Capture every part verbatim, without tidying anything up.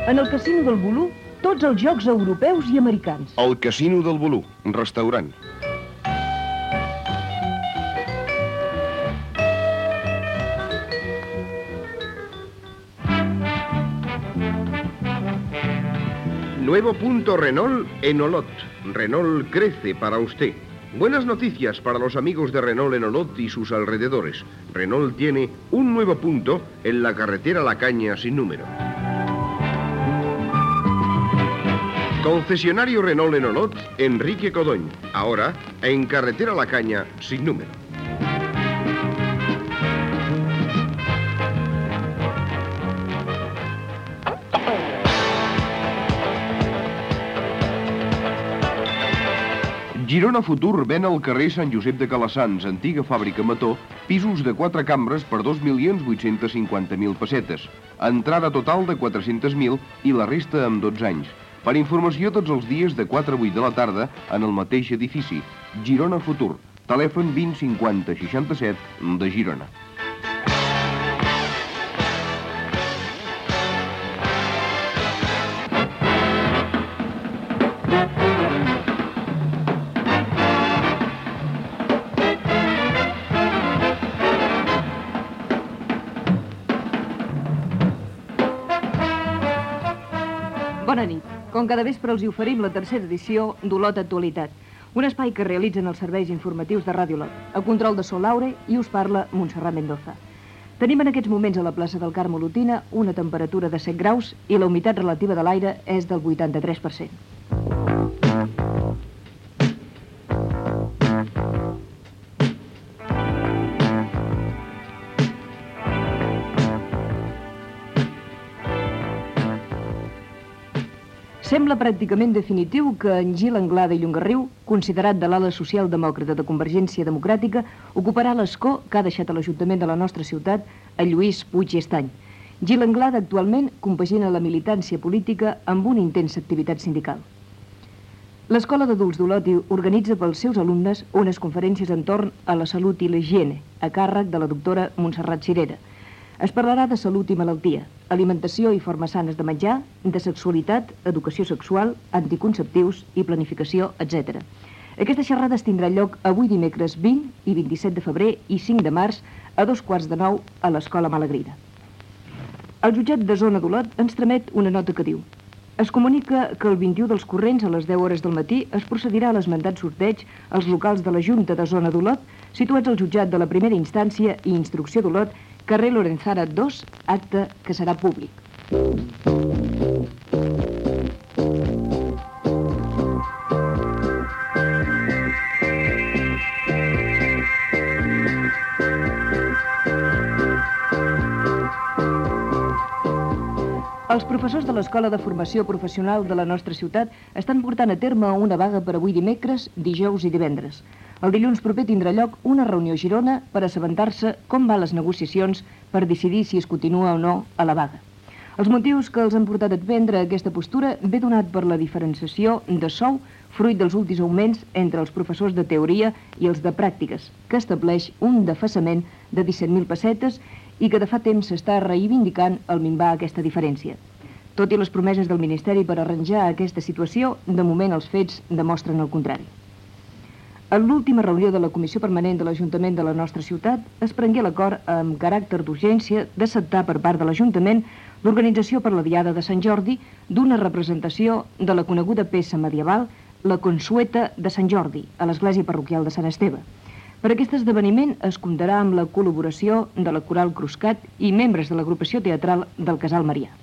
En el Casino del Bolú, tots els jocs europeus i americans. El Casino del Bolú, restaurant. Nuevo punto Renault en Olot. Renault crece para usted. Buenas noticias para los amigos de Renault en Olot y sus alrededores. Renault tiene un nuevo punto en la carretera La Caña sin número. Concesionario Renault en Olot, Enrique Codoñ. Ahora, en carretera La Caña sin número. Girona Futur ven al carrer Sant Josep de Calassans, antiga fàbrica Mató, pisos de quatre cambres per dos milions vuit-cents cinquanta mil pessetes. Entrada total de quatre-cents mil i la resta amb dotze anys. Per informació tots els dies de quatre a vuit de la tarda en el mateix edifici. Girona Futur, telèfon vint cinquanta seixanta-set de Girona. Bona nit. Com cada vespre els hi oferim la tercera edició d'Olot Actualitat, un espai que realitzen els serveis informatius de Ràdio Olot. A control de Sol Laure i us parla Montserrat Mendoza. Tenim en aquests moments a la plaça del Carme Olotina una temperatura de set graus i la humitat relativa de l'aire és del vuitanta-tres per cent. Sembla pràcticament definitiu que en Gil Anglada i Llongarriu, considerat de l'ala socialdemòcrata de Convergència Democràtica, ocuparà l'escó que ha deixat a l'Ajuntament de la nostra ciutat a Lluís Puig i Estany. Gil Anglada actualment compagina la militància política amb una intensa activitat sindical. L'Escola d'Adults d'Olot organitza pels seus alumnes unes conferències entorn a la salut i l'higiene, a càrrec de la doctora Montserrat Cirera. Es parlarà de salut i malaltia, alimentació i formes sanes de menjar, de sexualitat, educació sexual, anticonceptius i planificació, etcètera. Aquesta xerrada es tindrà lloc avui dimecres vint i vint-i-set de febrer i cinc de març a dos quarts de nou a l'Escola Malagrida. El jutjat de zona d'Olot ens tramet una nota que diu: es comunica que el vint-i-u dels corrents a les deu hores del matí es procedirà a l'esmentat sorteig als locals de la Junta de Zona d'Olot, situats al jutjat de la primera instància i instrucció d'Olot, carrer Lorenzara dos, acte que serà públic. Els professors de l'Escola de Formació Professional de la nostra ciutat estan portant a terme una vaga per avui dimecres, dijous i divendres. El dilluns proper tindrà lloc una reunió a Girona per assabentar-se com van les negociacions per decidir si es continua o no a la vaga. Els motius que els han portat a prendre aquesta postura ve donat per la diferenciació de sou fruit dels últims augments entre els professors de teoria i els de pràctiques, que estableix un defassament de disset mil pessetes i que de fa temps s'està reivindicant el minvar aquesta diferència. Tot i les promeses del Ministeri per arranjar aquesta situació, de moment els fets demostren el contrari. En l'última reunió de la Comissió Permanent de l'Ajuntament de la nostra ciutat es prengué l'acord amb caràcter d'urgència d'acceptar per part de l'Ajuntament l'organització per la Diada de Sant Jordi d'una representació de la coneguda peça medieval, la Consueta de Sant Jordi, a l'església parroquial de Sant Esteve. Per aquest esdeveniment es comptarà amb la col·laboració de la Coral Cruscat i membres de l'agrupació teatral del Casal Marià.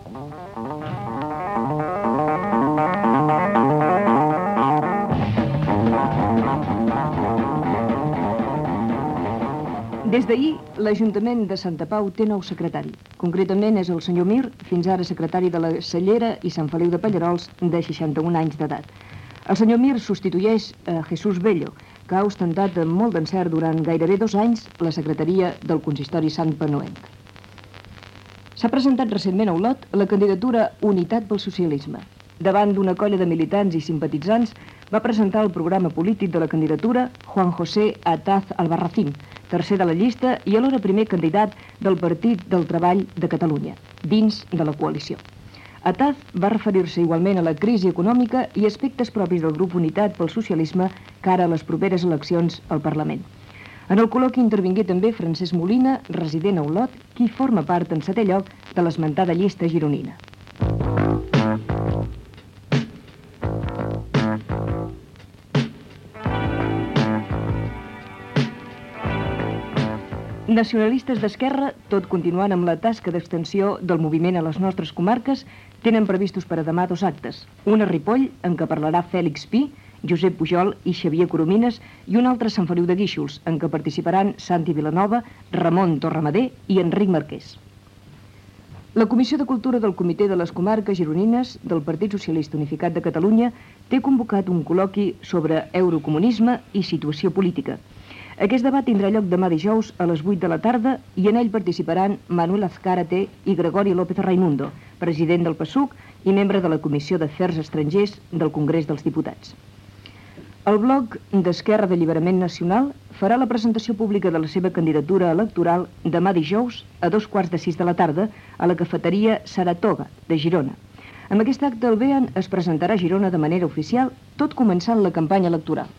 Des d'ahir, l'Ajuntament de Santa Pau té nou secretari. Concretament és el senyor Mir, fins ara secretari de la Cellera i Sant Feliu de Pallarols, de seixanta-un anys d'edat. El senyor Mir substitueix a Jesús Bello, que ha ostentat amb molt d'encert durant gairebé dos anys la secretaria del consistori Sant Penoenc. S'ha presentat recentment a Olot la candidatura Unitat pel Socialisme. Davant d'una colla de militants i simpatitzants va presentar el programa polític de la candidatura Juan José Ataz Albarracín, tercer de la llista i alhora primer candidat del Partit del Treball de Catalunya, dins de la coalició. Ataz va referir-se igualment a la crisi econòmica i aspectes propis del grup Unitat pel Socialisme cara a les properes eleccions al Parlament. En el col·loqui intervingué també Francesc Molina, resident a Olot, qui forma part en setè lloc de l'esmentada llista gironina. Nacionalistes d'Esquerra, tot continuant amb la tasca d'extensió del moviment a les nostres comarques, tenen previstos per a demà dos actes. Un a Ripoll, en què parlarà Fèlix Pi, Josep Pujol i Xavier Coromines, i un altre a Sant Feliu de Guíxols, en què participaran Santi Vilanova, Ramon Torramadé i Enric Marquès. La Comissió de Cultura del Comitè de les Comarques Gironines del Partit Socialista Unificat de Catalunya té convocat un col·loqui sobre eurocomunisme i situació política. Aquest debat tindrà lloc demà dijous a les vuit de la tarda i en ell participaran Manuel Azcárate i Gregori López Raimundo, president del PSUC i membre de la Comissió d'Afers Estrangers del Congrés dels Diputats. El bloc d'Esquerra d'Alliberament Nacional farà la presentació pública de la seva candidatura electoral demà dijous a dos quarts de sis de la tarda a la cafeteria Saratoga de Girona. Amb aquest acte el B E A N es presentarà a Girona de manera oficial, tot començant la campanya electoral.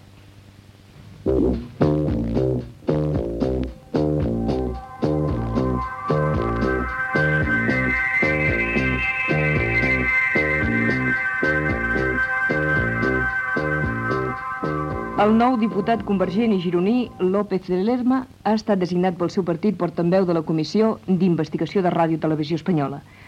El nou diputat convergent i gironí, López de Lerma, ha estat designat pel seu partit portaveu de la Comissió d'Investigació de Ràdio i Televisió Espanyola.